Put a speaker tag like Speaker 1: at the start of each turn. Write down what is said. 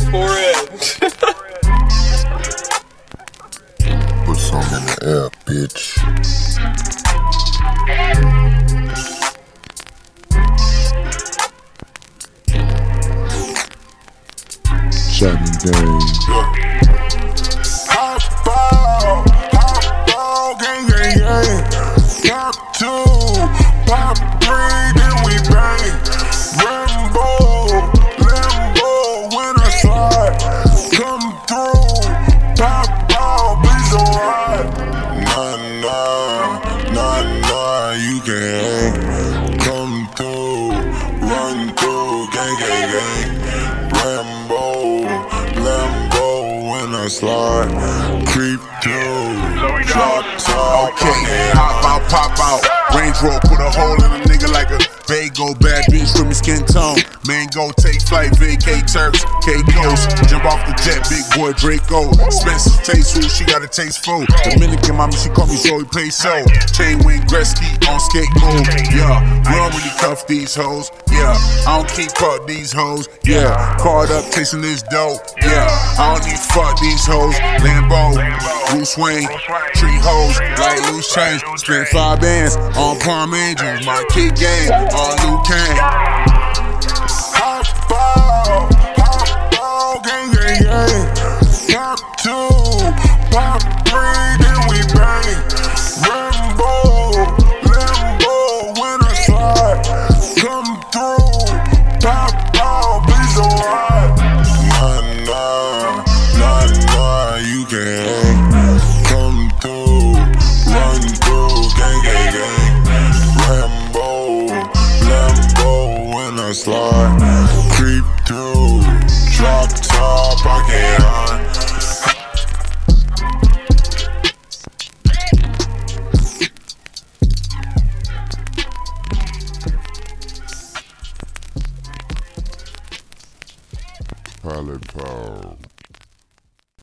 Speaker 1: forehead.
Speaker 2: Put some in the air, bitch. Johnny Dang.
Speaker 3: Hot ball, gang, gang, gang. Pop 2, pop 3, then we bang. Lambo, when I slide, come through. Pop ball, please don't ride. Nah, you can come through, run through, gang, gang, gang. Lambo, when I slide, creep through, drop top.
Speaker 4: Okay, pop out. Range Rover put a hole in a nigga like a Vago. Bad bitch from his skin tone. Mango take flight, vacate Turks, K-Coast. Jump off the jet, big boy Draco. Spencer's taste who she got a taste for. Dominican mama, she call me Zoe Peso. Chain wing Gretzky on skate mode. Yeah, we don't really cuff these hoes. Yeah, I don't keep up these hoes. Yeah, caught up chasing this dope. Yeah, I don't need fuck these hoes. Lambo, Bruce Wayne, tree hoes like loose change. Spent 5 bands on Palm Angels. My kid game on Luke Kane.
Speaker 3: Hot ball, gang, gang, gang. Pop 2, pop 3, then we bang. Lambo, when I slide, come through. Pop ball, please don't ride. Nah, you can come through, run through, gang, gang, gang. Lambo, when I slide, creep through, drop top, I can't hide.
Speaker 2: Pilot Power.